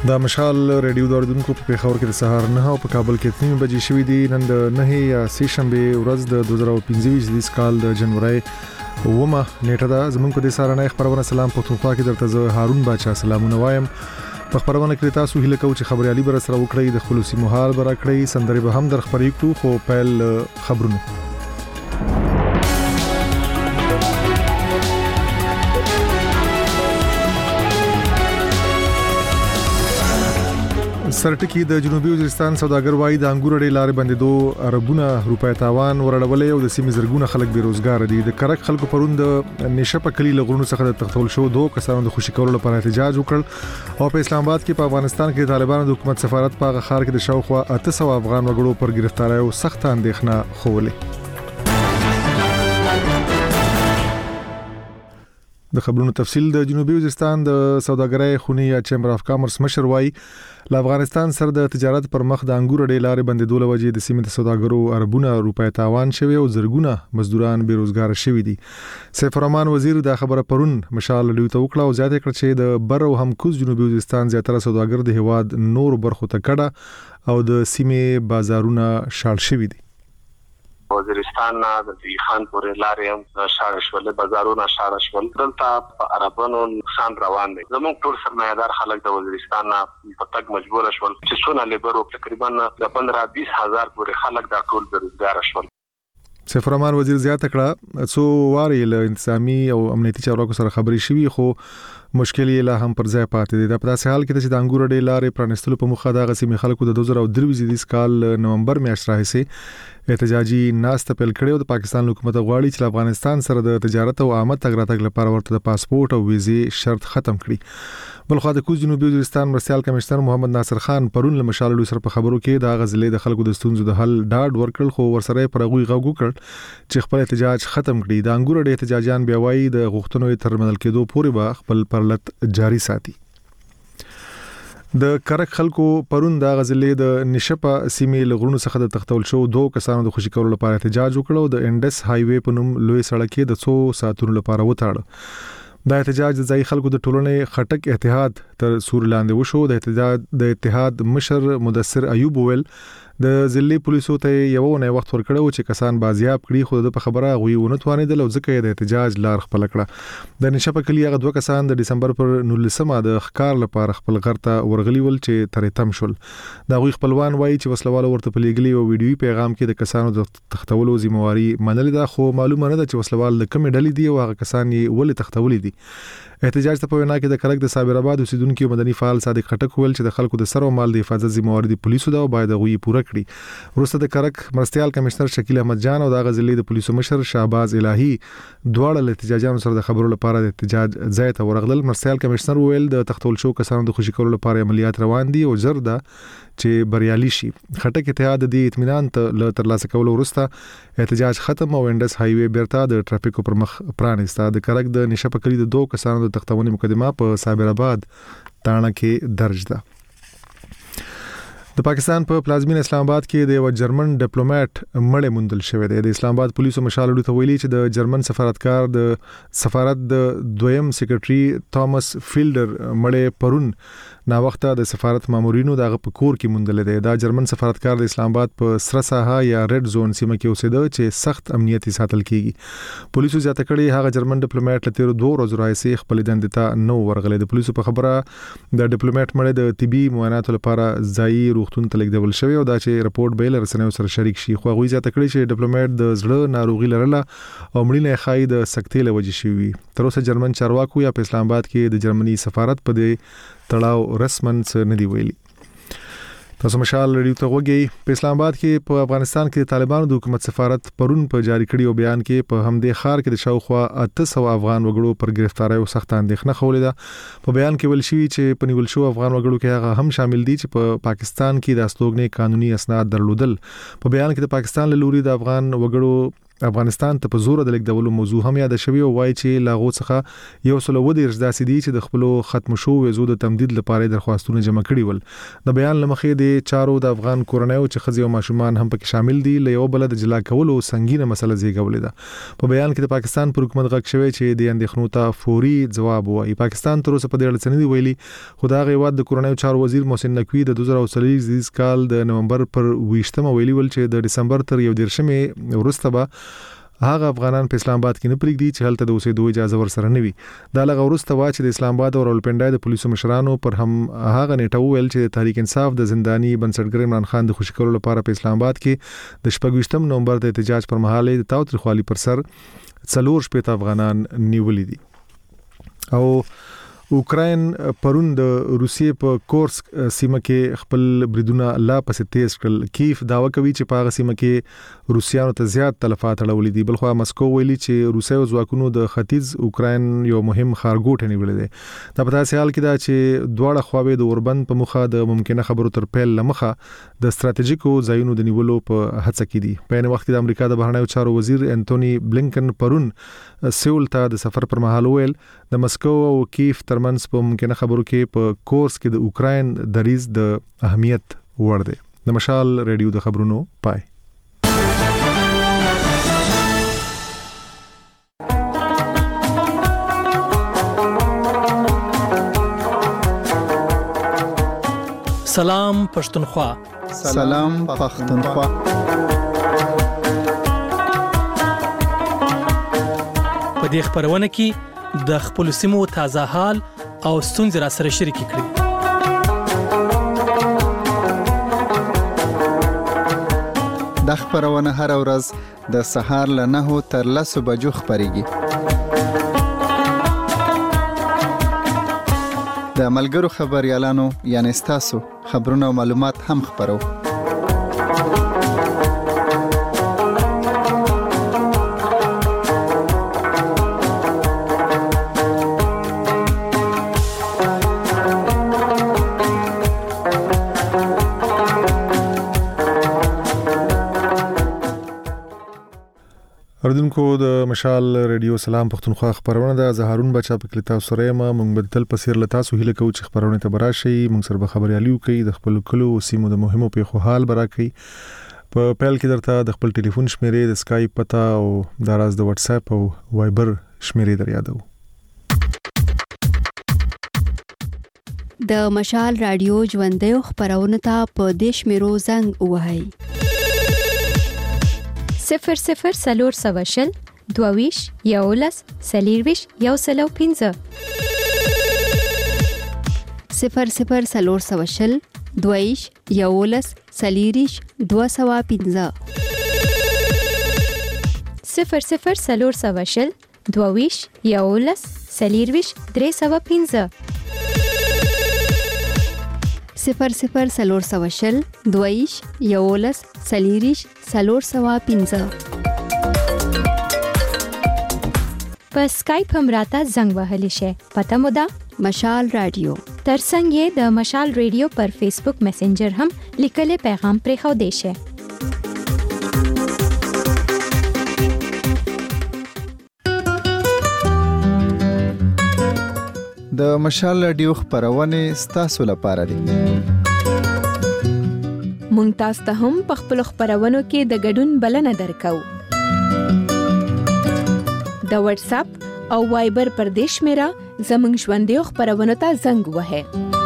د مشال ریډیو دوردونکو په پیښور کې د سهار 9 او په کابل کې 3 بجې شوې دي. نن د 9 یا سه شنبه ورځ د 2025 کال د جنوري ومه نیټه ده. زمونږ په دې سهارنۍ خبرونه سلام پښتونخوا کې درته زه هارون باچا سلامونه وایم. په خبرونه کې تاسو هیله کوم چې خبري علي بر سره وکړي د خلوصي محال بر کړی سندري به هم در خبرې کړو. خو پیل خبرونه سرټکی د جنوبي وزیرستان سوداګر وای د انګور ډې لارې بندیدو اربونه روپۍ تاوان ورړولې او د سیمې زرګونه خلک بیروزګار دي. د کرک خلکو پروند نشه په کلی لغړونو څخه د تختول شو 2 کسانو د خوشی کولو لپاره احتجاج وکړ او په اسلام آباد کې په افغانستان کې د طالبانو د حکومت سفارت په خار کې د شاوخوا 800 افغان وګړو پر گرفتاری او سخت اندېښنه خوله. د خبرونو تفصیل د جنوبي وزیرستان د سوداګرۍ خونی یا چیمبر اف کامرس مشر وای ل افغانستان سره د تجارت پر مخ د انګور ډې لارې بندیدو لوجې د سیمې د سوداګرو اربونه روپۍ تاوان شوی او زرګونه مزدوران بیروزګار شوی دي. سیف الرحمن وزیر دا خبره پرون مشال ډیو ته وکړه او زیاته کړ چې د بر او همکوز جنوبي وزیرستان زیاتره سوداګر د هواد نور برخو ته کډه او د سیمې بازارونه شاړ شوی دي. وزیرستان د خان پورې لارې هم شارشول بازارونه شارشول دلته عربانو نقصان روان دي. زموږ ټول سرمایدار خلک د وزیرستان په تک مجبور شول چې څونه لیبر تقریبا د 15-20 هزار پورې خلک د ټول بیروزګار شول. سیف الرحمن وزیر زیاته کړه څو واري له انتظامی او امنیتي چارواکو سره خبري شوي خو مشکل یې لا هم پر ځای پاتې دي. د پداسې حال کې چې د انګور ډې لارې پرانستلو په مخه د غسیمي خلکو د 2023 کال نومبر میاشت راهیسې احتجاجي ناسته پیل کړې او د پاکستان حکومت غواړي چې افغانستان سره د تجارت او آمد تګ راتګ لپاره ورته د پاسپورت او ویزې شرط ختم کړي. بلخو د کوز جنوبي وزیرستان مرستيال کمشنر محمد ناصر خان پرون له مشال سره په خبرو کې د غزلې د خلکو د ستونزو د حل ډاډ ورکړل خو ورسره پر غوي غوګو کړ چې خپل احتجاج ختم کړي. د انګور ډې احتجاجان بیا وایي د غوښتنو تر منل کېدو پورې به خپل پرلط جاری ساتي. د کرک خلکو پرون د غزلې د نشپا سیمې لغړونو څخه د تختول شو 2 کسانو د خوشی کولو لپاره احتجاج وکړو. د انډس های وے په نوم لوی سړک کې د 100 ساعتونو لپاره وتاړ. د احتجاج د ځای خلکو د ټولنې خټک اتحاد تر سور لاندې وشو. د اتحاد مشر مدثر ایوب ویل د ضلعي پولیسو ته یو نه وخت ورکړو چې کسان بازیاب کړي خو د خبره غوي ونه توانیدل او ځکه د احتجاج لار خپل کړه. د نشپا کلی هغه 2 کسان د دسمبر پر 19مه د ښکار لپاره خپل غرته ورغلی ول چې ترې تم شول. دا غوي خپلوان وایي چې وسلوال ورته په لګلی او ویډیوي پیغام کې د کسانو د تختولو ذمہواری منل ده خو معلومه نه ده چې وسلوال د کومې ډلې دی او هغه کسان یې ولې تختولې دي. احتجاج ته په وینا کې د کرک د صابر آباد اوسیدونکو مدني فعال صادق خټک ویل چې د خلکو د سر او مال د حفاظت ذمہواری د پولیسو دا او باید غوي پوره کړي. ورسته د کرک مرستيال کمشنر شکیل احمد جان او د غزلې د پولیسو مشر شهباز الهی دواړه له احتجاجانو سره د خبرو لپاره د احتجاج ځای ته ورغلل. مرستيال کمشنر ویل د تختول شو کسانو د خوشی کولو لپاره عملیات روان دي او زر ده چې بریالي شي. خټک اتحاد د اطمینان ته ترلاسه کولو وروسته احتجاج ختم او انډس های وے بیرته د ټرافیکو پر مخ پرانیسته. د کرک د نشپا کلی د 2 کسانو د تختونې مقدمه په صابر آباد تاڼه کې درج ده. د پاکستان په پلازمین اسلام آباد کې د یو جرمن ډیپلوماټ مړ موندل شوی دی. د اسلام آباد پولیسو مشال ته ویلي چې د جرمن سفارتکار د سفارت د دویم سیکریټري توماس فیلډر مړ پرون نا وخته د سفارت مامورینو دغه په کور کې موندل دی. دا جرمن سفارتکار د اسلام آباد په سره ساحه یا ریډ زون سیمه کې اوسېده چې سخت امنیتي ساتل کیږي. پولیسو زیاته کړي هغه جرمن ډیپلوماټ لته 2 ورځې راځي خپل دندې ته نو ورغلې. د پولیسو په خبره د ډیپلوماټ مړ د طبي معاینات لپاره ځای روغتون ته لیږدول شوی او دا چې رپورت به لرسنیو سره شریک شي. خو غوي زیاته کړي چې ډیپلوماټ د زړه ناروغي لرله او مړینه خای د سکتې لوجې شوی. تر اوسه جرمن چارواکو یا په اسلام آباد کې د جرمني سفارت په دې تړاو رسمن څه ندی ویلي. تاسو مشال ریډیو ته وګورئ. په اسلام آباد کې په افغانستان کې د طالبانو د حکومت سفارت پرون په جاری کړي بیان کې په همدې خار کې د شاوخوا 800 افغان وګړو پر گرفتاری او سخت اندېښنه خوله ده. په بیان کې ویل شوی چې په نیول شو افغان وګړو کې هغه هم شامل دي چې په پاکستان کې د استوګنې قانوني اسناد درلودل. په بیان کې د پاکستان له لوري د افغان وګړو افغانستان ته په زور د لیکدولو موضوع هم یاد شوی او وایي چې لاغو څخه یو سل ودی داسې دي چې د خپل ختم شو وزو د تمدید لپاره درخواستونه جمع کړي ول د بیان لمخې د چارو د افغان کورنیو چې خزي او ماشومان هم پکې شامل دي له یو بل د جلا کولو سنگینه مسله زیږولې ده په بیان کې د پاکستان پر حکومت غږ شوی چې د اندېښنو ته فوري جواب وایي پاکستان تر اوسه په دې اړه څه نه دی ویلي خدای غواد د کورنیو چارو وزیر محسن نقوی د 2023 کال د نومبر پر 20 ویلي ول چې د دسمبر تر 11 وروسته به هغه افغانان په اسلام آباد کې نه پریږدي چې هلته د اوسېدو اجازه ورسره نه وي دا لغه وروسته وا چې د اسلام آباد او راولپنډای د پولیسو مشرانو پر هم هغه نیټه ویل چې تحریک انصاف د زنداني بنسټګر عمران خان د خوشی کولو لپاره په اسلام آباد کې د 28 نومبر د احتجاج پر مهال د تاوتریخوالي پر سر 4 شپږ افغانان نیولې دي او اوکراین پرون د روسیې په کورسک سیمه کې خپل بریدونه لا پسې تیز کړل کیف داوا کوي چې په هغه سیمه کې روسیانو ته زیات تلفات اړولې دي بلخو مسکو ویلي چې روسیې ځواکونو د ختیځ اوکراین یو مهم خارګوټ نیولې ده دا په تاسو حال کې دا چې دواړه خواوې د اوربند په مخه د ممکنه خبرو تر پیل لمخه د ستراتیژیکو ځایونو د نیولو په هڅه کې دي په ان وخت کې د امریکا د بهرنیو چارو وزیر انټونی بلینکن پرون سیول ته د سفر پر مهال ویل د مسکو او کیف ترمنځ په ممکنه خبرو کې په کورس کې د اوکراین دریز د اهمیت وړ دی د مشال ریډیو د خبرونو پای سلام پښتونخوا سلام پښتونخوا په دې خبرونه کې د خپل سیمو تازه حال او ستونزې را سره شریک کړئ د خبرونه هر ورځ د سهار له 9 تر 10 بجو خبريږي د ملګرو خبريالانو یعنی تاسو خبرونه او معلومات هم خبرو اردوونکو د مشال ریډیو سلام پښتونخوا خبرونه د زهارون بچا په کلیتا سره ما مونږ بدل پسیر لتا سو هله کو چې خبرونه ته براشي مونږ سره به خبرياليو کوي د خپل کلو سیمو د مهمو په حال برا کوي په پیل کې درته د خپل ټلیفون شمیرې د اسکایپ پتا او د راز د واتس اپ او وایبر شمیرې در یادو د مشال رادیو ژوندې خبرونه ته په دیش میرو زنګ وهاي 00 سلور سواشل دوویش یولس سلیرویش یوسلو 15 00 سلور سواشل دوویش یولس سلیریش 215 00 سلور سواشل دوویش یولس سلیرویش 315 00 سلور سواشل دویش یولس سلیریش سلور سوا 15 په اسکایپ هم راته زنګ وهلی شي پته مو ده مشال رادیو ترڅنګ یې د مشال ریډیو پر فیسبوک میسنجر هم لیکلي پیغام پرې خو دی شي د مشال رادیو خبرونه ستاسو لپاره دي مونږ تاسو ته هم په خپل خبرونو کې د ګډون بلنه درکو د واتس اپ او وایبر پر دیش میرا زمنګ ژوندې خبرونه ته زنګ وهه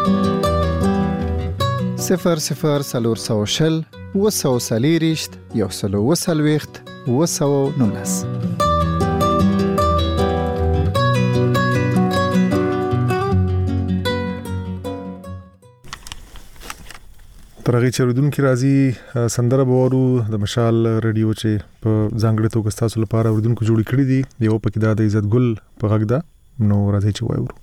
00 سلور سواشل وسو سلیریشت یوسلو وسلويخت وسو نونس ترغه چردونکو راځي سندره بورو د مشال ریډیو چې په ځانګړي توګه تاسو لپاره وردونکو جوړ کړی دي یو پکې د عزت ګل په غږ ده نو راځي چې وایو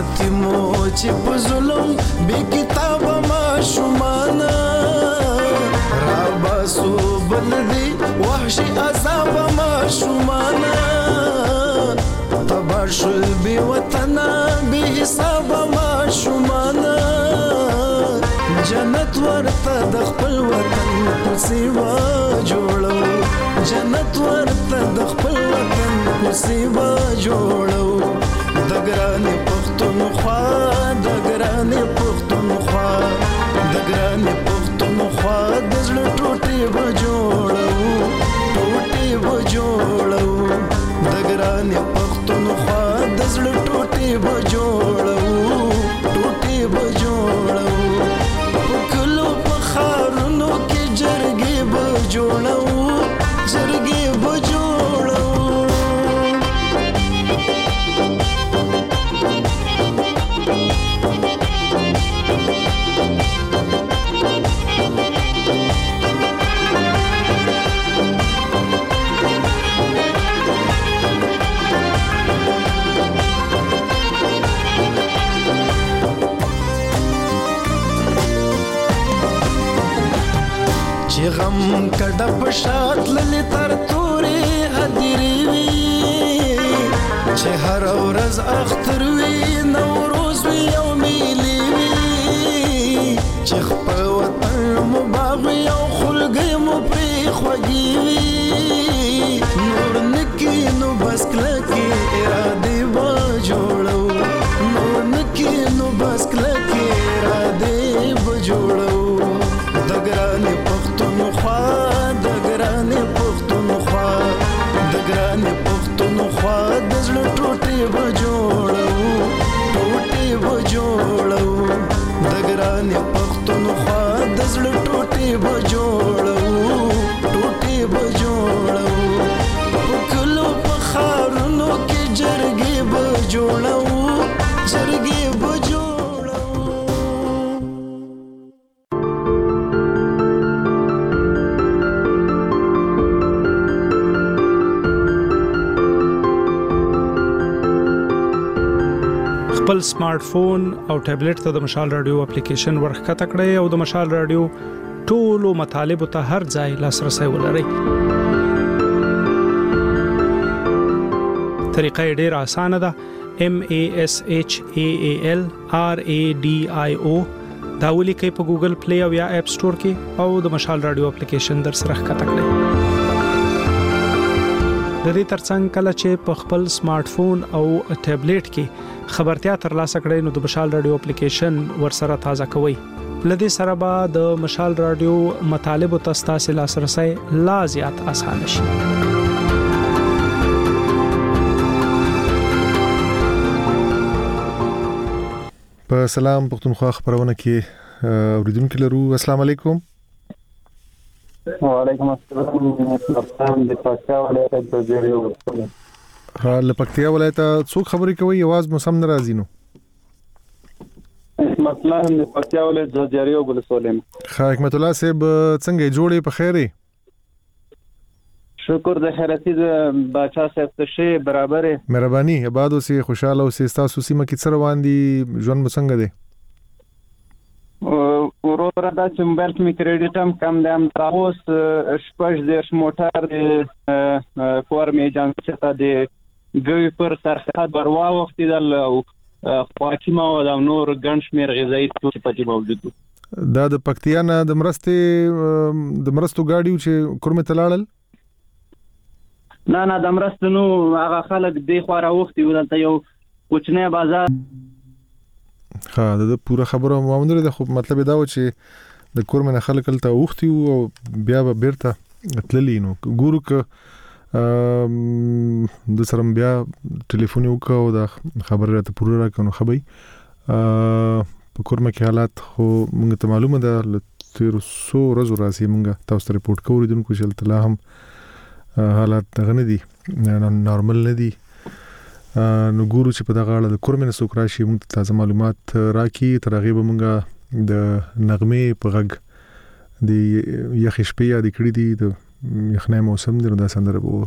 یتیمو چې په ظلم بې کتابه ماشومانه راباسو بل دي وحشي عذابه ماشومانه تبار شل بې وطنه بې حسابه ماشومانه جنت ورته د خپل وطن کوڅې وا جوړو جنت ورته د خپل وطن کوڅې وا جوړو د ګرانې پښتونخوا د ګرانې پښتونخوا د ګرانې پښتونخوا د زړه ټوټې وا جوړو ټوټې وا جوړو د ګرانې پښتونخوا د زړه ټوټې وا جوړو ټوټې وا جوړو خارونو کې جرګې به جوړو جرګې به جوړو غم کډه پشات للی تر تورې هدیری وی چې هر ورځ اختر وی نوروز وی او میلی وی چې خپل وطن مو باغ او خلګي مو پری خوږی وی نور نکی نو بس کلکی اراده و جوړو نور نکی نو بس کلکی اراده و جوړو د ګرانې پښتونخوا د ګرانې پښتونخوا د ګرانې پښتونخوا د زړه ټوټې به جوړو ټوټې به جوړو د ګرانې پښتونخوا د زړه ټوټې به جوړو ټوټې به جوړو په کلو په خارونو کې جرګې به جوړو جرګې به جوړو خپل سمارټ فون او ټابلیټ ته د مشال رادیو اپلیکیشن ورخکته کړئ او د مشال رادیو ټولو مطالبه ته هر ځای لاسرسي ولرئ. طریقه ډیره اسانه ده. MASHAALRADIO دا ولیکئ په ګوګل پلی او یا اپ سٹور کې او د مشال رادیو اپلیکیشن در سره ښکته کړئ. د دې ترڅنګ کله چې په خپل سمارټ فون او ټابلیټ کې خبرتیا ترلاسه کړئ نو د مشال رادیو اپلیکیشن ورسره تازه کوئ. لدې سره به د مشال رادیو مطالب او تاسو لاسرسي لا زیات اسانه شي. په سلام پښتونخوا خبرونه کې اوریدونکو لرو. السلام علیکم. وعلیکم السلام. د پکتیا ولایت د جریو حال پکتیا ولایت څوک خبرې کوي؟ आवाज مو سم ناراضی نو. مثلا د پکتیا ولایت د جریو ولسوالۍ. حکمت الله صاحب څنګه جوړې په خیره؟ شکر د خیرتي د بچا صاحب ته شی برابرې. مهرباني آباد اوسې خوشاله اوسې. تاسو سیمه کې څه روان دي؟ ژوند مو څنګه دی؟ ورور دا چې موبایل کې کریډټ هم کم دی. هم تاسو شپږ د موټر د فورمې جانچ ته دی ګوي پر سرحد بروا وخت دی او خواکیمه او نور ګنشمیر غذایی توکي پاتې موجود دي. دا د پکتیا نه د مرستو گاډیو چې کورمه تلاړل؟ نه د مرستو نو هغه خلک دی خو راوختي ولته یو کوچنی بازار. ها دا پوره خبره مونږ د خو مطلب دا و چې د کورمه خلک تل اوختي او بیا به بیرته تللی نو ګورو ک د سره بیا ټلیفون وکاو دا خبره راته پوره راکونو خبري په کورمه کې حالات خو موږ ته معلومه ده تر 100 ورځې راځي موږ تاسو ته ریپورت کوو دونکو چې تل هم حالات غنه دي نارمل نه دي. نو ګورو چې په دغه اړه د کورمه نسو کراشي موږ تازه معلومات راکې ترغیب موږ د نغمه په غږ د یخ شپې یا د کړي دي د یخنۍ موسم دی نو دا سندره وور.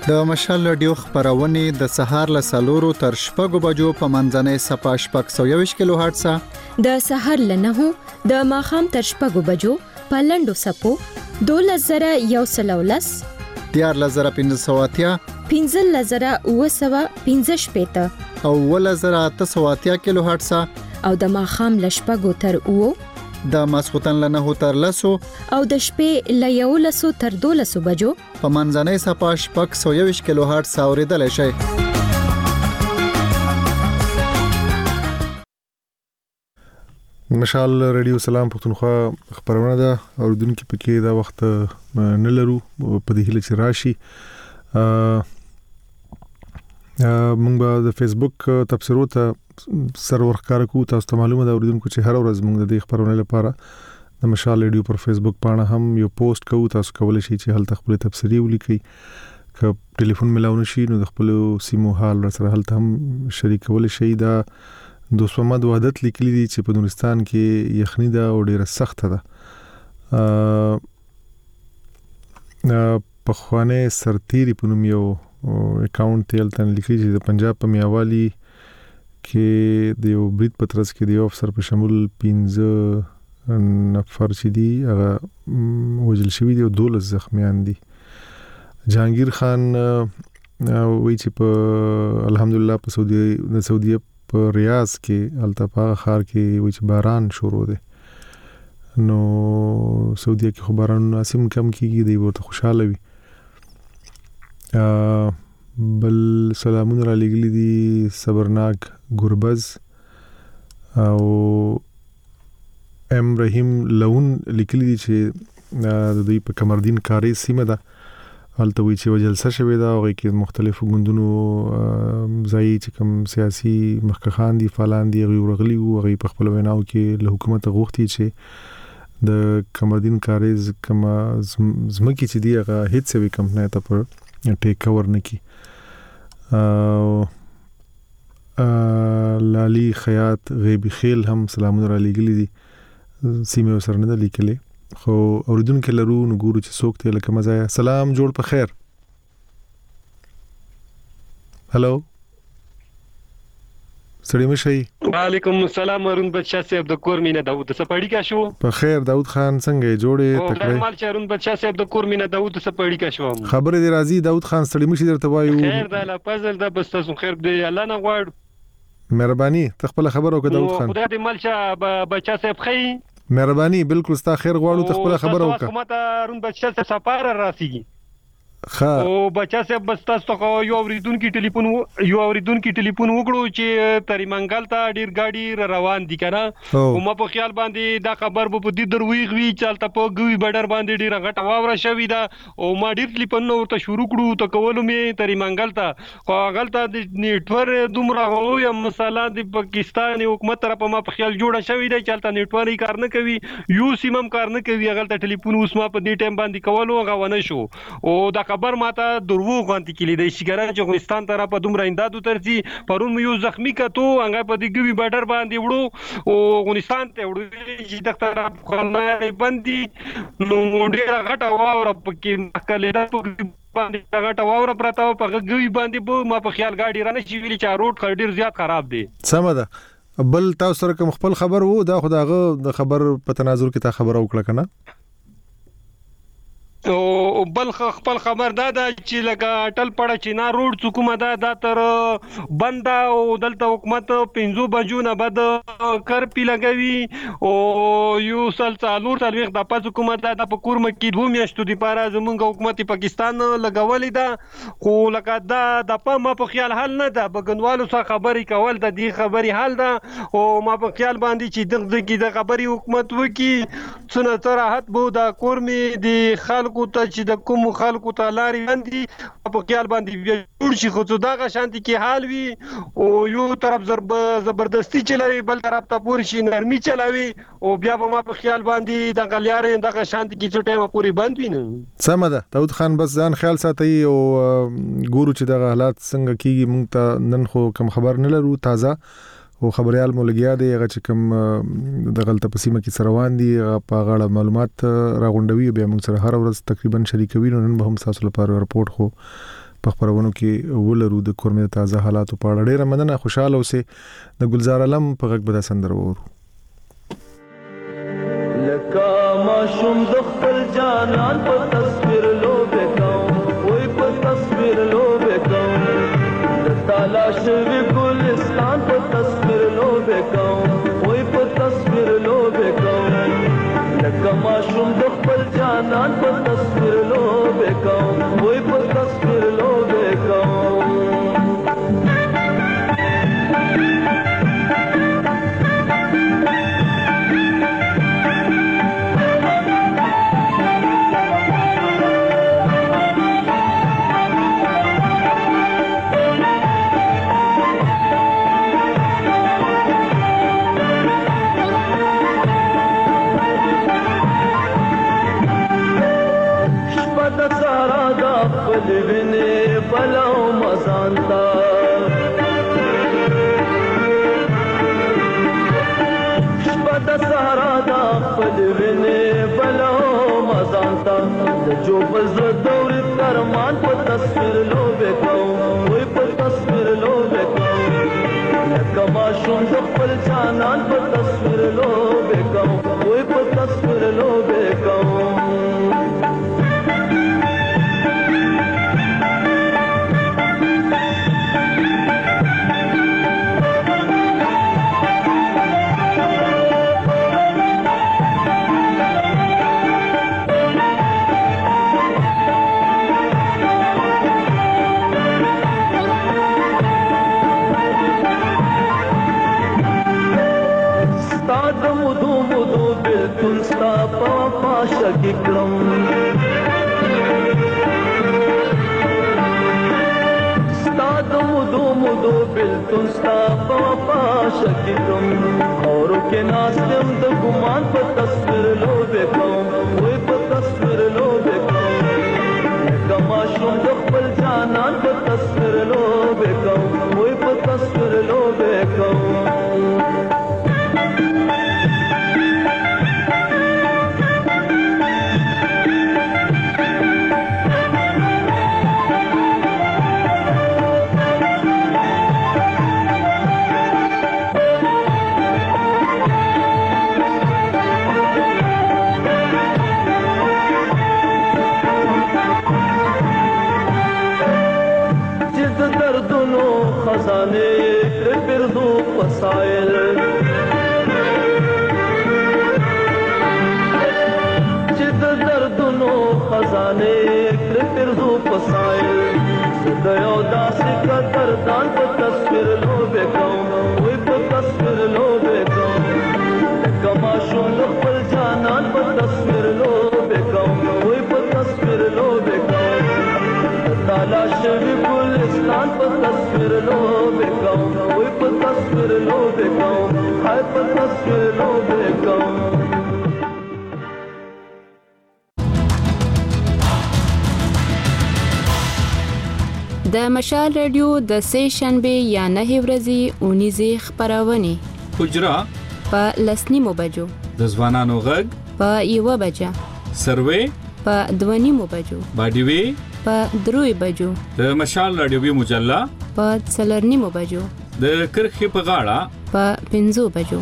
د مشال رادیو خبرونه د سهار له 4 تر 6 بجو په منځنۍ صفه 621 کیلو هرتز د سهار له 9 د ماخام تر 6 بجو په لندو سپو 2113 14500 15915 او 1880 کیلو هرتز او د ماخام له 6 تر 9 د ماسختن له 9 تر 10 او د شپې له 11 تر 12 بجو په منځنۍ صفه 621 کیلو هرتز اوریدل شي. مشال رادیو سلام پښتونخوا خبرونه ده اوریدونکو پکې دا وخت نه لرو په دې هله چې راشي. موږ به د فیسبوک تبصرو ته سرور ښکار کوو. تاسو ته معلومه ده اوریدونکو چې هر ورځ موږ د دې خبرونه لپاره د مشال رادیو پر فیسبوک باندې هم یو پوسټ کوو. تاسو کولای شئ چې هلته خپل تبصرې ولیکئ. که ټلیفون ملاو نشي نو د خپل سیمو حال سره هلته هم شریکول شئ. دا دوست محمد وحدت لیکلي دي چې په نورستان کې یخني ده او ډیره سخته ده. په خوانه سرتيري په نوم یو اکاونټ تل لیکلي چې د پنجاب په میاوالي کې د یو بریټ پترس کې د یو افسر په شمول 15 نفر چې دي هغه وژل شوی دي او 12 زخمیان دي. جهانگیر خان وایي چې په الحمدلله په سعودي په ریاض کې التپا خار کې وایي چې باران شروع دی. نو سعودي کې خو باران ناسم کم کیږي دی ورته خوشاله وي. بل سلامونه را لګلي دي صبرناک ګربز او ام رحیم لون لیکلي دي چې د دوی په کمردین کاری سیمه ده هلته وی چې جلسه شوې ده او کې مختلفو ګوندونو ځای چې کوم سیاسي مخکخان دي فعالان دي غوړغلي او غي په خپل ویناو کې له حکومت غوښتي چې د کمردین کاری کما زمکي چې دی هغه هیڅ وی کمپنی ته پر ټیک کور نکي. لالی خیاط غیبی خیل هم سلامونه را لګلي دي سیمه سره نه لیکلي خو اوریدونکو لرو نو ګورو چې څوک ته لکه مزه. سلام جوړ په خیر. هالو سړی مشي. وعلیکم السلام ورون بچا صاحب د کور مینه داوود سپاړی کا شو. په خیر داوود خان څنګه جوړې تکړه مال چارون بچا صاحب د کور مینه داوود سپاړی کا شو. خبره دی راځي داوود خان سړی مشي درته وایو. خیر دا لا پزل دا بس تاسو خیر دی الله نه غواړ. مهرباني تخپل خبر او داوود خان. خدای دې مال چا بچا صاحب خی. مهرباني بالکل ستا خیر غواړو تخپل خبر او کا. حکومت رون بچا صاحب سفار راسیږي. او بچا صاحب بس تاسو ته یو اوریدونکو ټلیفون وکړو چې تری منګل ته ډیر گاډي روان دي کنه. او ما په خیال باندې دا خبر په دې درويغوي چالت په ګوي بډر باندې ډیر غټه واوره شوې ده او ما ډیر ټلیفون ورته شروع کړو ته کولو می تری منګل ته خو غلطه د نیټورک دومره غوي مثلا د پاکستان حکومت طرف ما په خیال جوړه شوې ده چالت نیټورک کار نه کوي یو سیمم کار نه کوي غلطه ټلیفون اوس ما په دې ټیم باندې کولو غوونه شو او دا خبر ماته درو غونتی کلی دی شګره چې افغانستان طرف په دومره اندادو ترځي پرون یو زخمی کته هغه په دې ګوي بارډر باندې وړو او افغانستان ته وړو چې د طرف خلای باندې نو ډیره غټه واوره پکې کله دا باندې غټه واوره پراته په ګوي باندې ما په خیال گاډي رانه چې ویلي چې روډ ډیر زیات خراب دی. سم ده. بل تاسو سره کوم خپل خبر وو دا خداغه د خبر په تناظر کې تا خبر وکړه کنه. او بل خپل خبر دا چې لکه ټل پړه چې نا روډ حکومت دا تر بند او دلته حکومت 15 بجو نه بعد کرپی لګوي او یو سل څالور تلويخ د پاس حکومت دا په کورم کې 2 میاشتو دی پاره زمونږ حکومت پاکستان لګولې دا خو لکه دا د ما په خیال حل نه ده بګنوالو سره خبري کول د دې خبري حل ده او ما په خیال باندې چې د خبري حکومت وکي څنګه راحت بو د کورمي د خلک ته چې د کوم خلکو ته لاري باندې په خیال باندې جوړ شي خو دا غشانتي کې حال وي او یو طرف زبردستی چلوي بل طرف ته پوری شي نرمي چلاوي او بیا به ما په خیال باندې د غلیارې د غشانتي کې څه ټیمه پوری بند وي نه. سم ده داود خان بس ځان خیال ساتي او ګورو چې د حالات څنګه کیږي مونږ ته نن خو کم خبر نه لرو تازه او خبريال مولګیا دی هغه چې کوم د غلطه پسیمه کې سروان دي په غاړه معلومات راغونډوي بیا موږ سره هر ورځ تقریبا شریکوي نن به هم تاسو لپاره رپورت خو په خبرونو کې ولرو د کورمې تازه حالاتو په اړه. ډیره مننه، خوشاله اوسئ. د ګلزار علم په غږ به دا سندره وورو. لکه ماشوم د خپل جانان په تصویر لوبې کوم، وای په تصویر لوبې کوم، د تالا شوي ګلستان په تصویر لوبې کوم، وای په تصویر لوبې کوم، لکه ماشوم د خپل جانان په تصویر لوبې کوم، وای په تصویر لوبې کوم. जो बज़ दौर करमान पर तस्वीर लोबे कहूँ, वही पर तस्वीर लोबे कहूँ, लकमा शुम दफल जानन पर तस्वीर लोबे कहूँ, वही पर तस्वीर लोबे कहूँ. شکیکلم ستاد مدو بلتون ستا پاپا شکیکلم اورو کې ناستم د ګمان په تصویر لوبې کوم، وای په تصویر لوبې کوم، کما شوم د خپل جانان په تصویر لوبې کوم، وای په تصویر لوبې کوم. خزانه پردو وسایل چې د دردونو خزانه پردو وسایل د یو داسې قدردان په تصویر لوبې کوم، وای په تصویر لوبې کوم، کما شوم د خپل جانان په تصویر لوبې کوم، وای په تصویر لوبې کوم، تالا شوي ګلستان په تصویر لوبې کوم، وای په تصویر لوبې کوم، هاي په تصویر لوبې کوم. د مشال رادیو د سې شنبه یا نه ورځې اونیزه خبرونه حجرا په لسنیمو بجو، د ځوانانو غږ په یو بجه، سروې په دونیمو بجو، باډیوي په دروي بجو، د مشال رادیوي مجله په څلرنیمو بجو، د کرخي په غاړه په 5 بجو.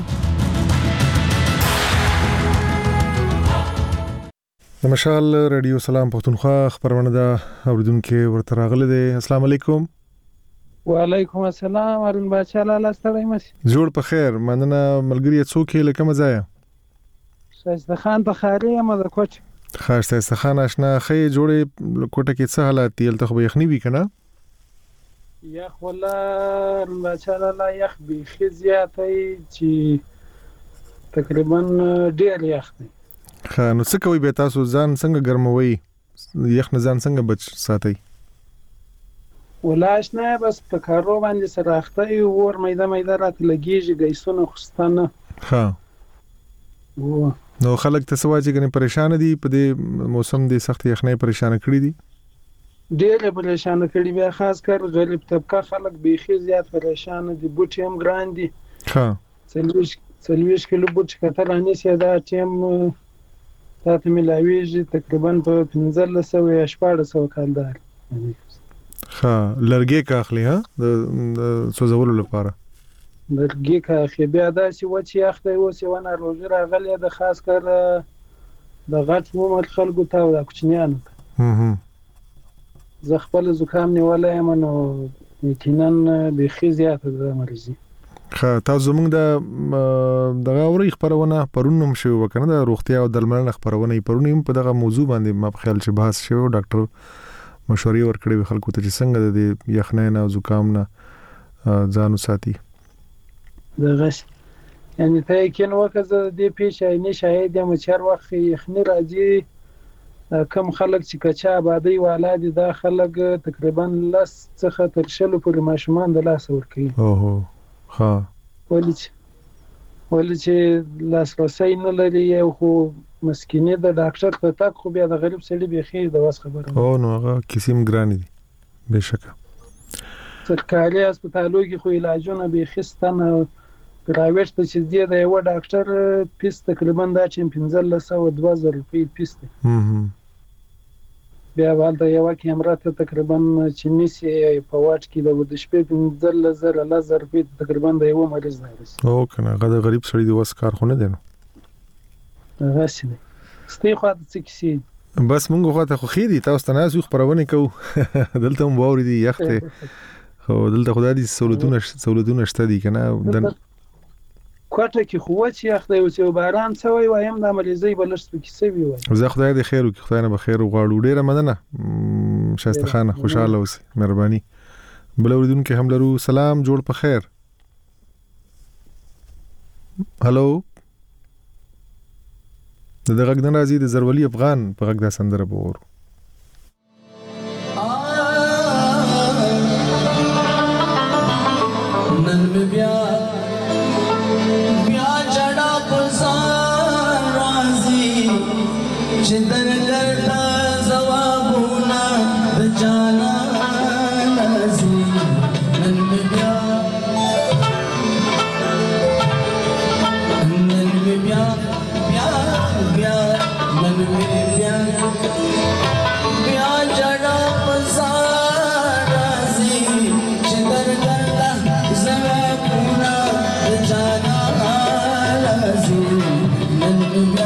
د مشال رادیو سلام پښتونخوا خبرونه ده اوریدونکو ورته راغله دي. السلام علیکم. وعلیکم السلام ورن بچا لاله ستړی مس جوړ په خیر مننه ملګری څوک لکه مزایا شایسته خان په خاري ما د کوچ خاصه خان آشنا خې جوړې کوټه کې څه حالات دي تل خو یخنی وی کنه یخ ولا بچا لاله یخ به خزياتي چې تقریبا ډیر یخ دی. نو څه کوي به تاسو ځان څنګه ګرموي یخ نه ځان څنګه بچ ساتي ولاش نه بس په کارو باندې سره اخته ور میده رات لګیږي گیسونه خوستانه ها نو خلک ته سواجي کنه پریشان دي په دې موسم دي سخت یخنۍ پریشان کړی دي ډېر پریشان کړی بیا خاص کر غریب طبقه خلک بیخي زیات پریشان دي بوټي هم ګران دي ها 40 کیلو بوټي کتل نه سي دا ټیم تاسو ملاويږي تقریبا په 1500 یا 1400 کالدار ها لرګي کا اخلي ها د سوزولو لپاره لرګي کا اخلي بیا دا چې و چې اخته و چې ونه روزي راغلی د خاص کر د غټ عمر خلکو ته د کوچنیانو ته زه خپل زکام نیولای یم نو یقینا به خزيات د مرزي تاسو موږ د دغه اوري خبرونه پرونم شو وکنه د روغتیا او درملنه خبرونه پرونیم په دغه موضوع باندې ما په خیال چې بحث شو ډاکټر مشورې ورکړي خلکو ته چې څنګه د یخنۍ او زکام نه ځان وساتي دغه یعنی ته کین وکړه د پیښې نه شاید د مچار وخت یخنۍ راځي کم خلک چې کچا آبادی ولادي دا خلک تقریبا لس څخه تر شلو پورې ماشومان د لاس ورکوي اوه ها ولې چې لاسرسي نه لري او خو مسکینه د ډاکټر ته تک خو بیا د غریب سړي به خیر د واس خبره او نو هغه کیسیم ګرانی دي بشکه سرکاري هسپتالو کې خو علاجونه به خستانه پرایویټ ته چې دی د یو ډاکټر پیس تقریبا دا چې 1520 روپۍ پیس دی بیا ولته یو کیمرا ته تقریبا چې نسی په واټ کې د شپې 15,000 روپۍ تقریبا د یو مریض دی او کنه هغه د غریب سړي د واس کار خو نه دی نو غاسي ستې خو د سکسي بس مونږ خو ته خو خېدي تاسو ته ناس خبرونه کوو دلته مو باور دي یخته خو دلته خدای دې سہولتونه شته دي کنه کوټه کې خو چې اخته یو چې باران څوي وایم د مریضي بلشت کې سوي وای زه خدای دې خیر وکړي خدای نه بخیر وغواړو ډیره مننه شایسته خان خوشاله اوسئ مهرباني بل اوریدونکو هم لرو سلام جوړ په خیر هالو دغه غږ نه راځي د زرولي افغان په غږ د سندره بور نن بیا जिंदर करता जवाबुना जाना नजी नन में प्यार मन में प्यार जड़ा पसाराजी जिंदर करता जवाबुना जाना नजी नन में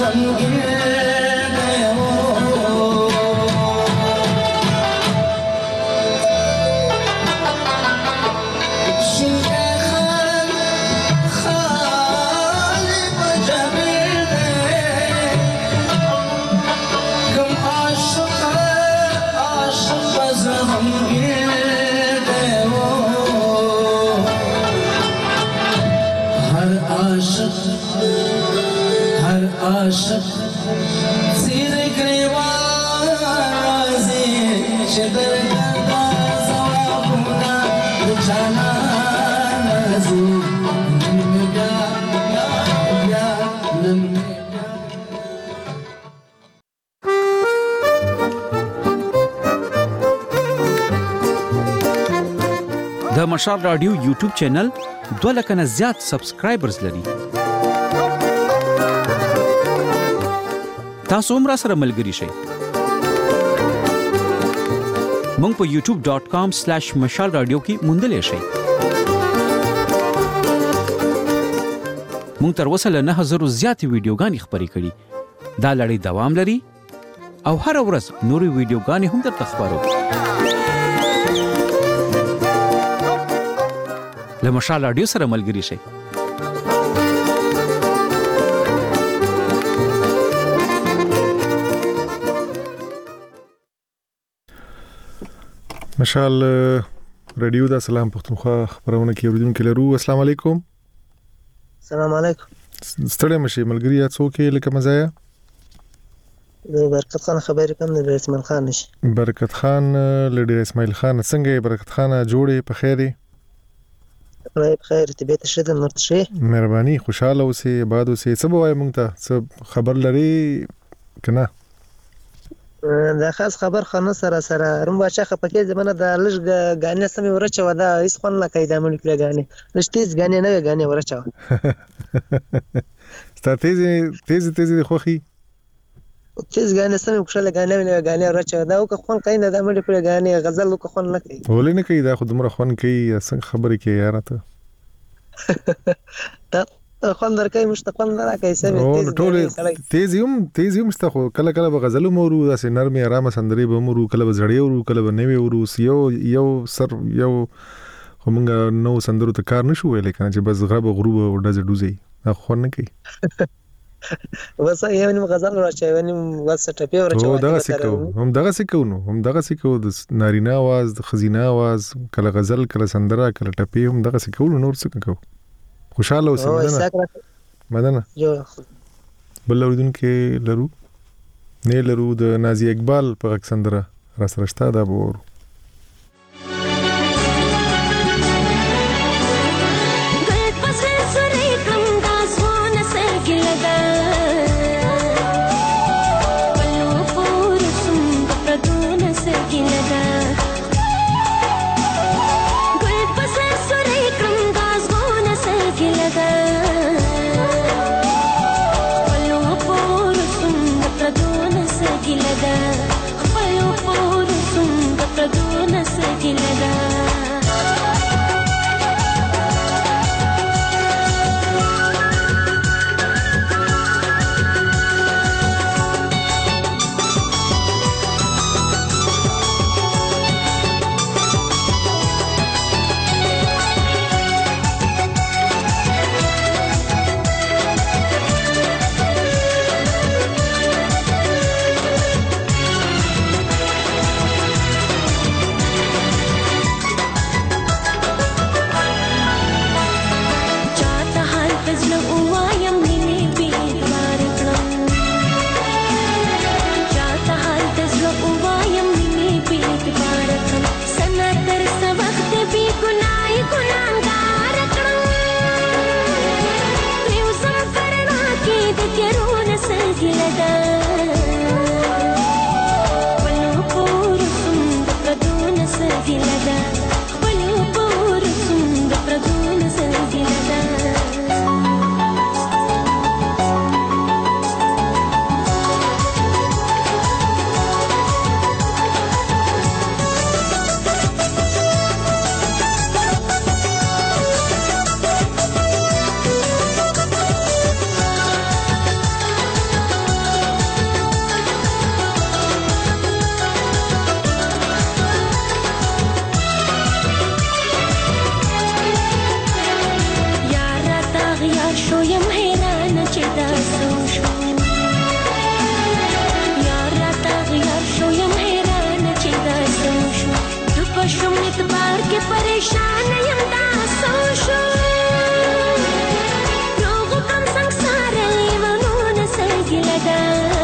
د مشال رادیو یوټیوب چینل 2 لک نه زیات سبسکرایبرز لري. تاسو هم را سره ملګري شئ. مونږ په youtube.com/mashalradio کې موندلې شئ. مونږ تر اوسه له 9000 زیاتې ویډیوګانې خپرې کړي. دا لړۍ دوام لري او هر ورځ نورې ویډیوګانې هم درته خپرو. له مشال رادیو سره ملګري شئ. مشال رادیو دا سلام پښتونخوا خبرونه کې اوریدونکو لرو. السلام علیکم. السلام علیکم. ستړي مشي ملګری څوک لکه مزایا؟ برکت خان خبرې کوم د اسماعیل خان نشي. برکت خان لډیر اسماعیل خان څنګه برکت خان جوړې په خیره؟ خیر طبيعت شته نور شي. مهرباني خوشاله اوسې بعد اوسې څه به وای مونږ ته څه خبر لري کنه؟ دا خاص خبر خانه سره روم بچا خپکه زمانه د لږ غانې سمې ورچو دا هیڅ خون نه کیدا مونږ کړه غانې لشتیز غانې نه غانې ورچو ستاسو تیز خوخي تیز غانې سمې خوشاله غانې ورچو دا او خون کیندا د مونږ کړه غانې غزل او خون نه کوي ولې نه کوي دا خو دمر خون کوي څنګه خبرې کوي یار ته خون درکې مشتقل نه راکې سمې تیز یم ستخو کله کله به غزل مورو داسې نرمه آرامه سندري به مورو کله به زړې ورو کله به نوي ورو یو سر یو همغه نو سندرو ته کار نشو ویل کنه چې بس غرب غروب او دزه دوزي دا خو نه کوي وسه یو نیم غزل راچې ونیم وسه ټپي ورچې هم دغه سکو د نارینه आवाज د خزینه आवाज کله غزل کله سندره کله ټپي هم دغه سکو نور څه کو خوشاله اوسئ مدنه بل اوریدونکو لرو نه لرو د نازي اقبال په اکسندره را سره شته دا بور شو یم حیران چې دا څه شو یار راته غیار شو یم حیران چې دا څه شو دوپه شوم اعتبار کې پریشان یم دا څه شو روغو کم سنگسار لیوانونه سرګله ده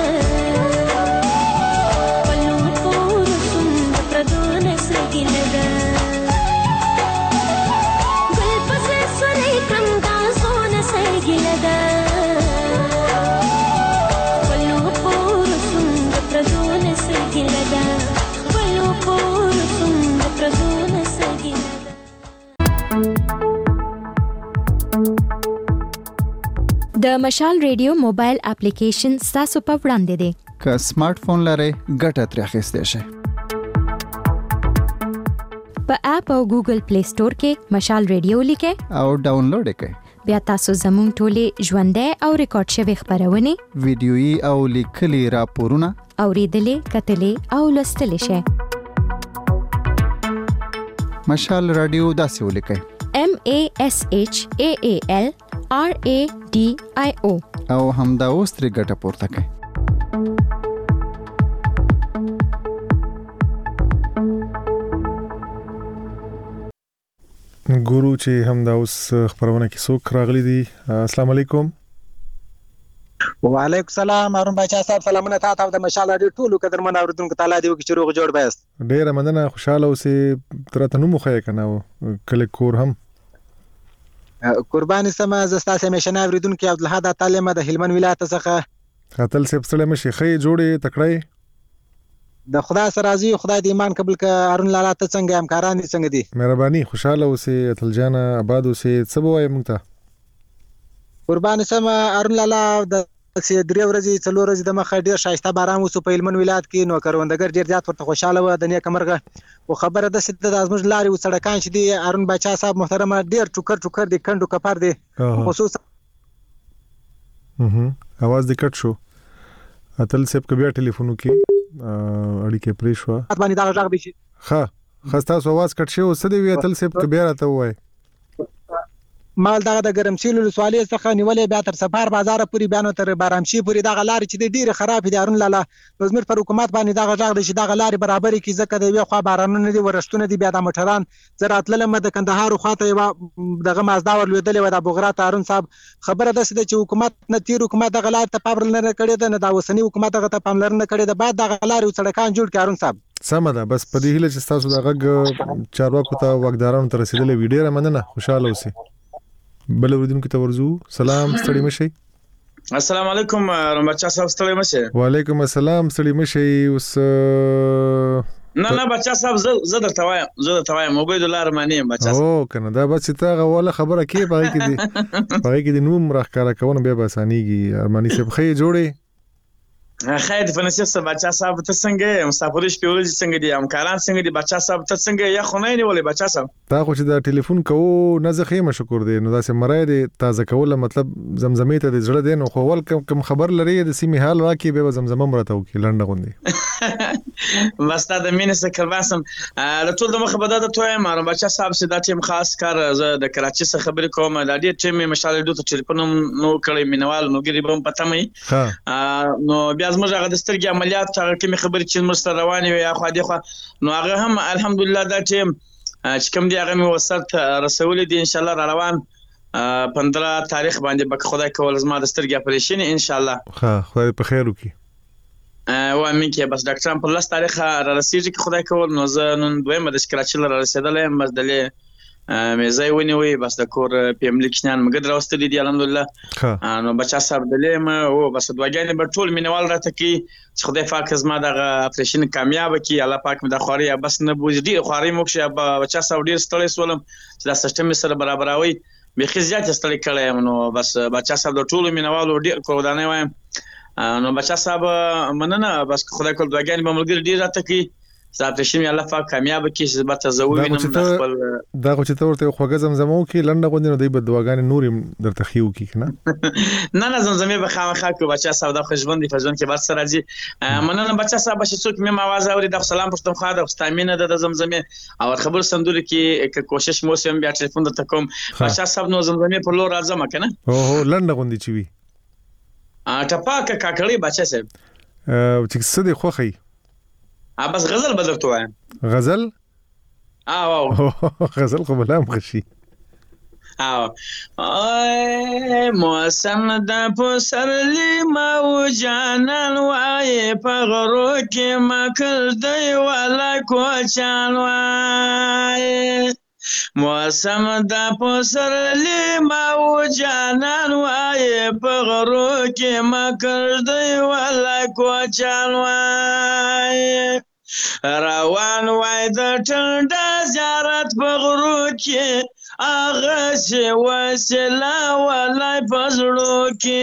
پلو پور سند پردونه سرګله ده د مشال ریډیو موبایل اپلیکیشن تاسو په وړاندې دی که سمارټ فون لرئ ګټه ترې اخیستی شئ په اپ او ګوګل پلی سٹور کې مشال ریډیو لیکئ او ډاونلوډ یې کړئ بیا تاسو زموږ ټولې ژوندۍ او ریکارډ شوې خبرونه ویډیويي او لیکلي راپورونه اوریدلې کتلې او لوستلې شئ مشال رادیو داسې ولیکئ MASHAALRADIO او همدا اوس ترې ګټه پورته کړئ ګورو چې همدا اوس خبرونه کې څوک راغلي دي السلام علیکم وعلیکم السلام ارون بچا صاحب سلامونه تاسو د مشال رادیو ټولو قدرمن اوریدونکو تعالی دی چې روغ جوړ بایست ډیره مننه خوشاله اوسې ترته نو مخه کنه کله کور هم قربان سم زستا سمشنه اوریدونکو عبدالحد تعلیم د هلمند ولایت څخه قاتل سپ سره مشي خې جوړې تکړه د خدای سره راضي خدای دې ایمان قبول ک ارون لاله ته څنګه همکاران دي څنګه دي مهرباني خوشاله اوسې اتل جان آباد اوسې څه وای مونږ ته قربان سم ارون لاله د 3 ورځې 4 ورځې د مخه ډیر شایسته باران وسو په هلمند ولایت کې نو کروندګر ډیر زیات ورته خوشاله و د نیک مرغه او خبره د ست د ازمج لاري و سړکان چې دی ارون بچا صاحب محترم ډیر ټوکر دي کندو کپار دي خصوصا आवाज د کټ شو اتل سپ کبیا ټلیفون کې اړیکه پرې شو باندې دا غږ دي ها خستا سو आवाज کټ شو سده وی اتل سپ کبیا راته وای مال دغه د ګرمسیل ولسوالۍ څخه نیولې بیا تر سفار بازار پورې بیان تر بارامشي پورې دغه لارې چې ډیره خراب دي ارون لاله زموږ پر حکومت باندې دغه ځای چې دغه لارې برابر کی ځکه د یو خوا بارانونه دي ورشتونه دي بیا د موټران زراعت لمه د کندهار خواته یو دغه مازدا ورلودلې و د بوغرات ارون صاحب خبره ده چې حکومت نه تیر حکومت دغه لارې ته پاملرنه کړې ده نه د وسنی حکومت دغه ته پاملرنه کړې ده بعد دغه لارې سړکان جوړ کړي ارون صاحب سم ده بس په دې هله چې تاسو دغه چارواکو ته وګدارانو ته رسیدلې ویډیو مننه خوشاله اوسئ بل اوریدونکو ته ورزو سلام ستړي مشي السلام علیکم بچا صاحب ستړي مشي وعلیکم السلام ستړي مشي اوس نه بچا صاحب زه درته وایم موږ د لار معنی بچا او کنه دا بس ته غواله خبره کې پای کې دي نوم راخاره کوونه به بسانيږي ارماني سب خې جوړي خیر فنسیف صاحب بچا صاحب ته څنګه مسافرش په ولې څنګه دي همکاران څنګه دي بچا صاحب ته څنګه یا خو نه نیولې بچا صاحب تا خو چې دا ټلیفون کوو نه زخه مشکور دي نو دا سه مرای دي تازه کوله مطلب زمزمې ته د زړه دي نو خو ول کم خبر لري د سیمه حال راکې به زمزمه مرته وکي لنډه غوندي بس دا د مینې سره باسم له ټول د مخبده د توې مار بچا صاحب سي دا ټیم خاص کار زه د کراچي څخه خبرې کوم دا دې ټیم مشال دوه ټلیفون نو کړی مینوال نو ګری بم پته مې نو بیا زموږ هغه د سترګې عملیات هغه کې خبرې چې مرسته روانې وي خو دې خو نو هغه هم الحمدلله دا ټیم چې کوم دی هغه مې وسط رسول دي ان شاء الله روان 15 تاریخ باندې به خدای کول زما د سترګې اپریشن ان شاء الله ها خدای په خیر وکي و امین کې بس ډاکټران په لاس تاریخ را رسیږي چې خدای کول نو زه نن دویمه د کراچي را رسیدلې بس دلې مې زای ونیوي بس د کور پیم لیکنان مګد راوستلې دي الحمدلله نو بچا صاحب دلې ما او بس دواګانې به ټول مینوال راته کی چې خدای پاک زما د اپریشن کامیاب کی الله پاک مې د خوري بس نه بوج دي خوري موکشه بچا صاحب ډیر ستړي سولم چې دا سیستم سره برابروي به خزيات ستړي کړم نو بس بچا صاحب د ټول مینوالو ډیر کو ودانې وایم نو بچا صاحب مننه بس خدای کول دواګانې به ملګری ډیر راته کی ساتشم الله پاک کامیاب کړي چې به تزوی وینم خپل دا خو چې تورته خوګه زمزمو کې لنډه غوندې نو دی بدواګان نورم درته خيو کې نه نه زمزمه به خامخا کو بچا سودا خوشبون دي فزون کې بس سره دي مننه بچا صاحب چې څوک مې आवाज اوري د سلام پښتون خو د استامینه د زمزمه او خبر سندور کې کوشش مو سم بیا ټلیفون درته کوم بچا صاحب نو زمزمه په لور راځم کنه اوه لنډه غوندې چوي ټپاکه کاکړی بچا صاحب چې څه دی خوخی بس غزل بدرته وایم غزل غزل خو بلام خشي موسم د پسرلی ما جانان وای په غرو کې مکر دی ولا کوچان وای موسم د پسرلی ما جانان وای په غرو کې مکر دی ولا کوچان وای روان وای د ټنډه زیارت په غرو کې اغه چې وسلا ولای پزړو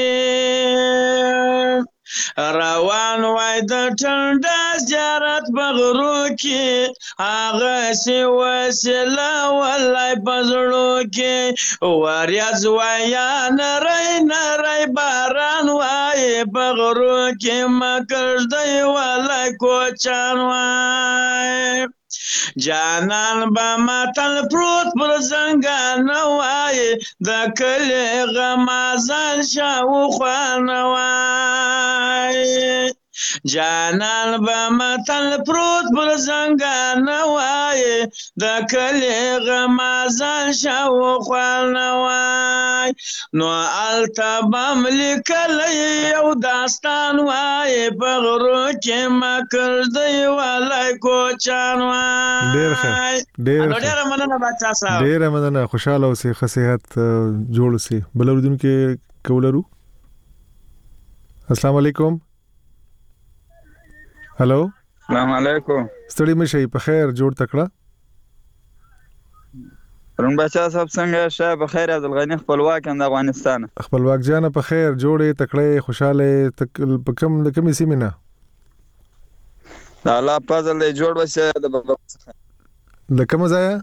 کې روان وای د ټنډه زیارت په غرو کې اغه چې وسلا ولای پزړو کې وریاض وای نری باران وای په غرو کې مکر دی ولای کوچان وای جانان با ماتل پروت پر زنگان وای د کلی غمازان شاو خوان وای جانان با ماتل پروت پر زنگان وای د کلی غمازان شاو خوان وای نو التبام لیکلی یو داستان وای په غرو کې مکر دی ولای کوچان وای ډېر مننه خوشاله اوسې خصيحت جوړ اوسې بلوردون کې کولرو السلام علیکم هلو السلام علیکم ستړي مشي په خیر جوړ تکړه رون بچا صاحب څنګه شه په خیر عبدالغنی خپلواک د افغانستان خپلواک جان په خیر جوړې تکړه خوشاله په کم د کمی سیمه دا الله فضل دی جوړ وشه د کوم ځای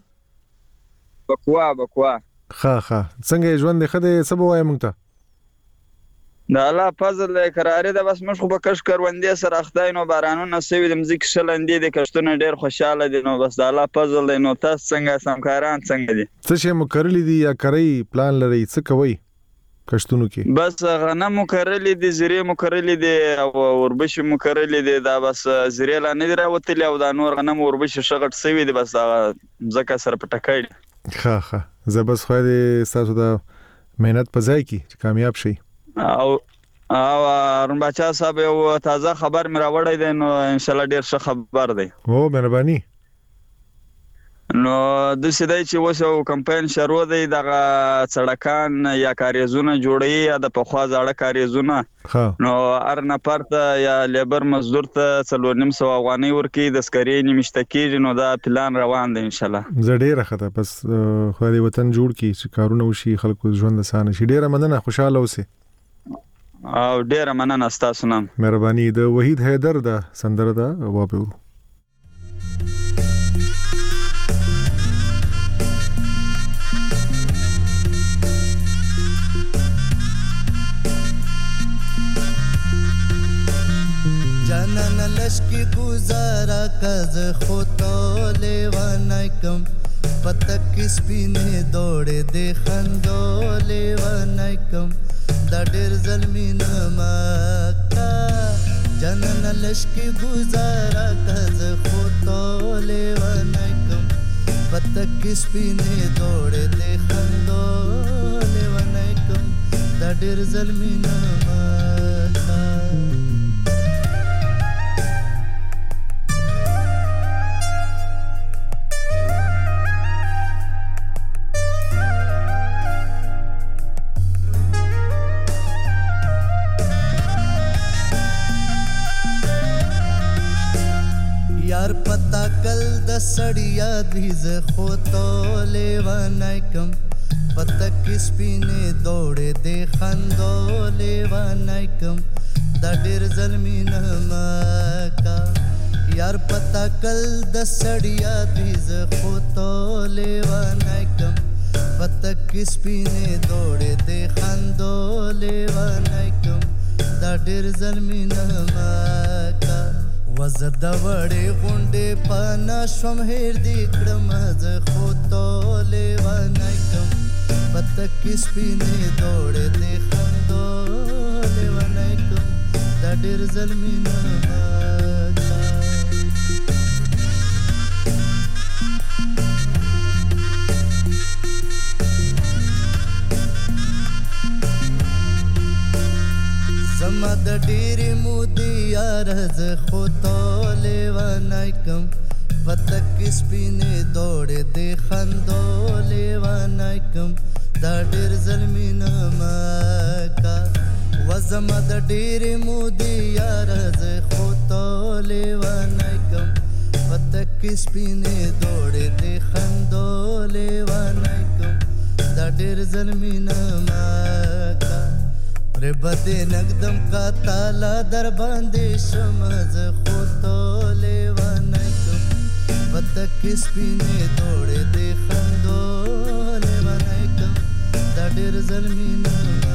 بکوا ښه څنګه ژوند خده سبا وای مونږ ته دا الله فضل قرارې ده بس مش خو به کش کروندې سره اخدای نو بارانونه سوي د مزیک شلندې د کشتونه ډېر خوشاله دي نو بس دا الله فضل نو تاسو څنګه سمکاران څنګه دي څه شی مکرلی دي یا کوي پلان لري څه کوي کشتونو کې بس غنم مکرلی دي زری مکرلی دي او وربش مکرلی دي دا بس زری لا نه راوتلی او دا نور غنم وربش شغټ سوي دي بس ځکه سره پټکای ښه زبس خو دې تاسو دا مهنت په ځای کې چې کامیاب شي او رون بچا صاحب یو تازه خبر مې راوړی دی نو ان شاء الله ډیر ښه خبر دی او مهرباني نو د سیدای چې وسو کمپاین شروع دی دغه سړکان یا کاریزونه جوړي یا د پخوا ځاړه کاریزونه نو هر نفر ته یا لیبر مزدور ته 4.5 افغانۍ ورکړي د سکري نیمشتکیږي نو دا پلان روان دی ان شاء الله زه ډیره خطه بس خو دې وطن جوړ کی چې کارونه وشي خلکو ژوند آسان شي ډیره مننه خوشاله اوسه او ډیره مننه تاسو نام مهرباني د وحید حیدر دا سندره دا وابورو جانان لشکی گزارا کز خطا لیوانای کم پتک سپینه دوڑے دے خندو لیوانای کم دا ډیر ظلمین مکا جانان لشکی گزارا کز خطا لیوانای کم پتک سپینه دوڑے دے خندو لیوانای کم دا ډیر ظلمین مکا یار پتا کل د سړیا دی ز خو تو لیوانای کم پتا کس پینه دوړې د خندو لیوانای کم د ډیر ظلمین مکا یار پتا کل د سړیا دیز خو تو لیوانای کم پتا کس پینه دوړې د خندو لیوانای کم دا ډېر ظلمینه ماکا وزد وړې غونډې پانا شوم هیر دی کړم ز خو تو لیوانای کم پتا کس پینه دوړې د خندو لیوانای کم دا ډېر ظلمینه زما د ډېرې مودې یار زه خو تو لیوانای کم پته کې سپینې دوړې د خندو لیوانای کم دا ډېر ظلمینه مکا و زما د ډېرې مودې یار زه خو تو لیوانای کم پته کې سپینې دوړې د خندو لیوانای کم دا ډېر ظلمینه مکا रे बदे नगदम का ताला दर बांधे शमज खोतो लेवानाय कम पता किस पीने दौड़े दे खंदो लेवानाय कम दा ढेर ज़ल्मीना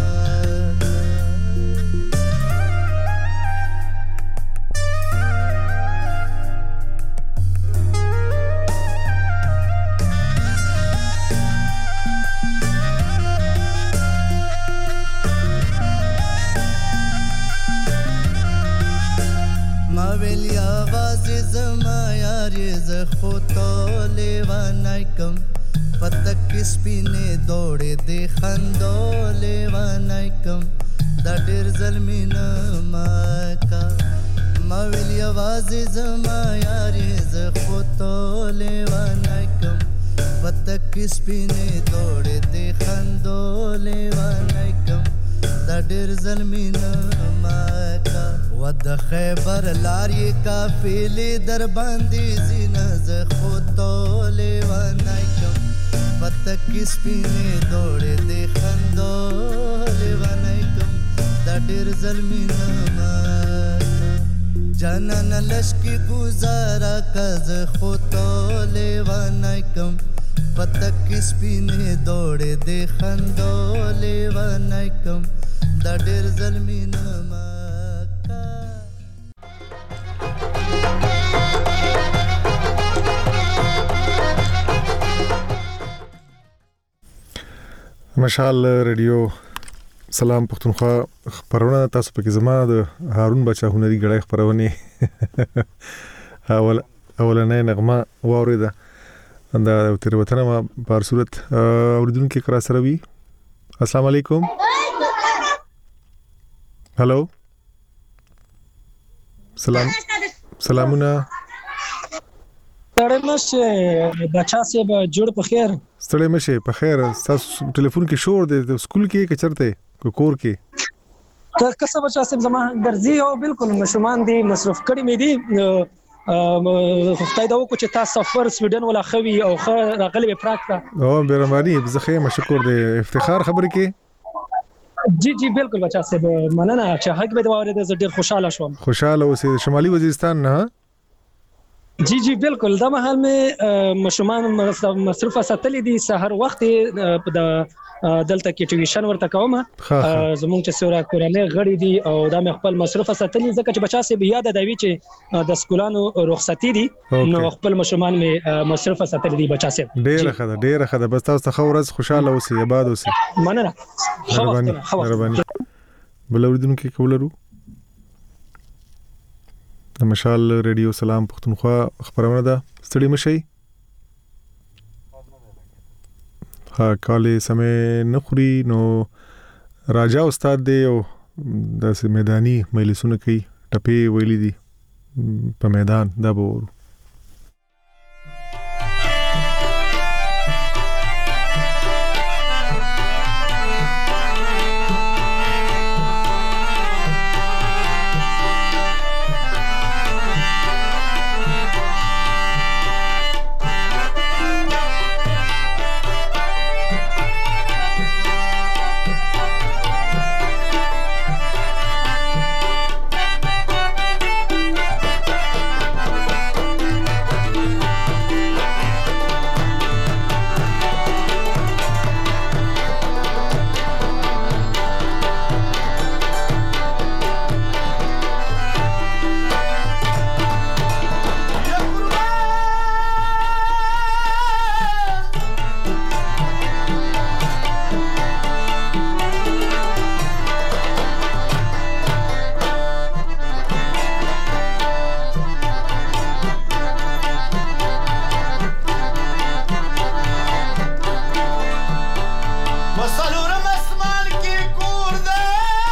मावेली आवाज जमा यार ज खोतो लेवानाय कम पता किस पीने दौड़े दे खंदो लेवानाय कम दा ढेर ज़ल्मीना माका मावेली आवाज जमा यार ज खोतो लेवानाय कम पता किस पीने दौड़े दे खंदो लेवानाय कम दा ढेर ज़ल्मीना माका ود خیبر لاری کافیلی در باندې زینه زه خو تو لیوانای کم پته کې سپینې دوړې د خندو لیوانای کم دا ډېر ظلمینه ماکا جانان لشکي گزارا که زه خو تو لیوانای کم پته کې سپینې دوړې د خندو لیوانای کم دا ډېر ظلمینه ماکا مشال ریډیو سلام پښتونخوا خبرونه تاسو پکې زما د هارون بچا هنري غړای خبرونه اولنې نغمه واوریده دا تیر وطن ما په صورت اوریدونکو کرا سره وی السلام علیکم هالو سلامونه ستړی مشه بچا صاحب جوړ په خیر ستړی مشه په خیر تاسو ټلیفون کې شور دی سکول کې کې چرته کور کې کسه بچا صاحب زما درځي او بالکل مشمان دي مصرف کړی مې دي خدای دا وکړي چې تاسو سفر سویډن ولا خوي او راغلی پراکتا او بیرمانی زخه مشکور دی افتخار خبر کې جی بالکل بچا صاحب مننه چې حق به دا اورید زه ډیر خوشاله شوم خوشاله اوسې شمالي وزیرستان نه جی بالکل دا مهال مې مشمان مصرف ساتلې دي سحر وخت د دلته کې ټیویشن ورته کومه زمونږ چې سورا کورانه غړي دي او دا مې خپل مصرف ساتلې ځکه چې بچا سي بیا د دوی چې د سکولانو رخصتي دي نو خپل مشمان مې مصرف ساتلې دي بچا سي ډېر خده بس تاسو ته خورز خوشاله اوسئ آباد اوسئ مننه مهرباني بلوردونکو کولرو مشال ریډیو سلام پښتونخوا خبرونه ده ستړي مشي ها کالي سمې نخري نو راجا استاد دی او د میداني مجلسونه کوي ټپي ویلي دي په میدان دا به وصلورم اسمان کې کور دی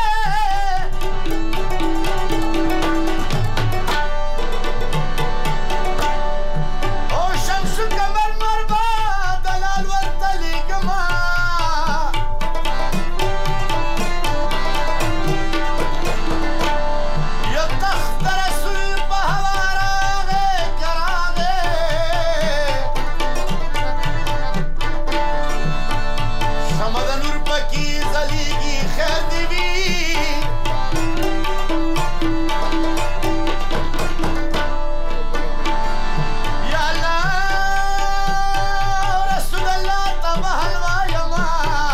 او شمس کمر مربا دلال ورته لیکما یو تخت رسول په هوا راغی کراغی شمع د نور پکې ځلیږي خیر دې وي یا الله رسول الله ته محل وایما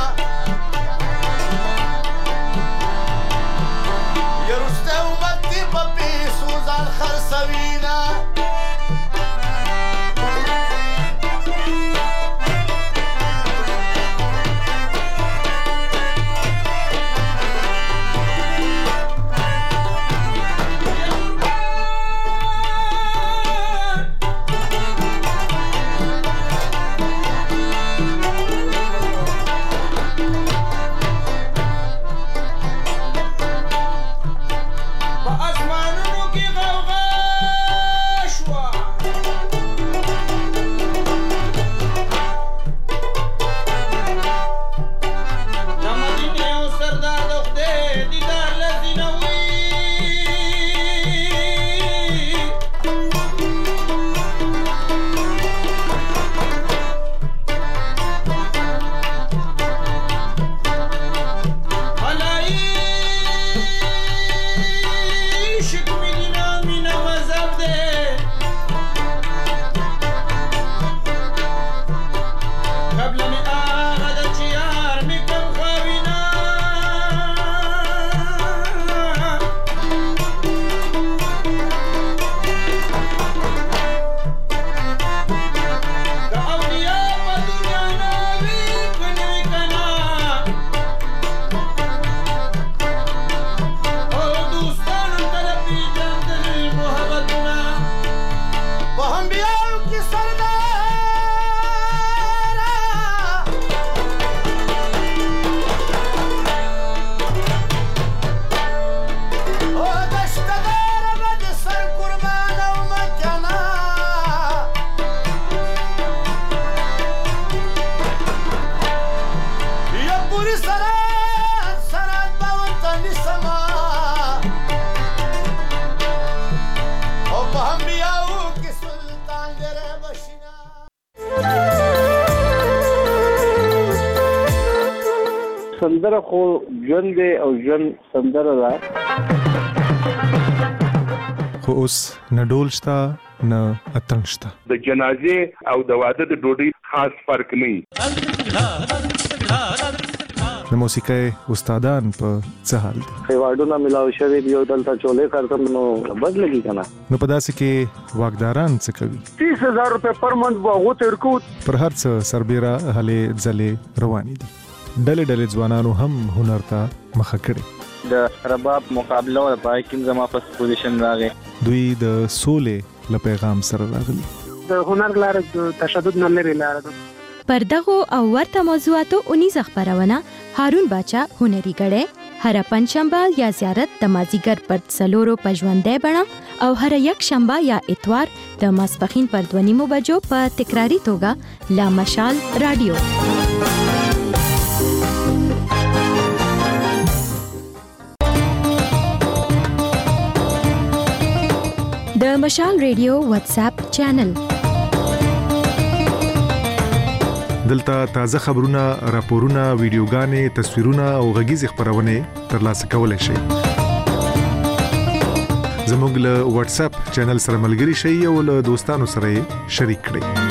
یا رسته امت دې په پیسو ځان خرڅوینه په اسمانونو کې غوغا شوه د مدینې او سردار د خدای دیدار لذینه وي عشق مدینه مینه مذهب دی قبل می آغا د چې یار می کم خاوینه د اولیا په دنیا نه وي که نه وي که نه او دوستانو ته د پېژندل محبتونه په انبیاو کې سرداره او دشتداره به د سر قربان او مکنه یا پوری سرات به ورته نیسمه او په انبیاو کې سلطان ډېری بشینه سندره خو ژوند دی او ژوند سندره ده خو اوس نه ډول شته نه اتڼ شته د جنازې او د واده د ډوډۍ خاص فرق نه وي د موسیقۍ استادان په څه حال دي ایوارډونه ملاو شوي دي او دلته چولې کارتم نو بد لګي که نه نو په داسې کې واکداران څه کوي 30,000 روپۍ پر منت به هغو ته ورکو پر هر څه سربیره هلې ځلې روانې دي ډلې ډلې ځوانانو هم هنر ته مخه کړې د رباب مقابله و پای کې زما فرست پوزیشن راغی دوی د سولې له پیغام سره راغلي د هنر لاره د تشدد نه لري لاره ده پر دغو او ورته موضوعاتو اونیزه خبرونه هارون باچا هنري غړې هر پنځشنبه یا زیارت د مازیګر پر څلورو په ژوندۍ بڼه او هر یک شنبه یا اتوار د ماسپخین پر 2:30 بجو په تکراری توګه لا مشال رادیو د مشال ریډیو واتس اپ چینل دلته تازه خبرونه، راپورونه، ویډیوګانې، تصویرونه او غږیزې خبرونه ترلاسه کولای شئ. زموږ له واتس اپ چینل سره ملګري شئ او له دوستانو سره شریک کړئ.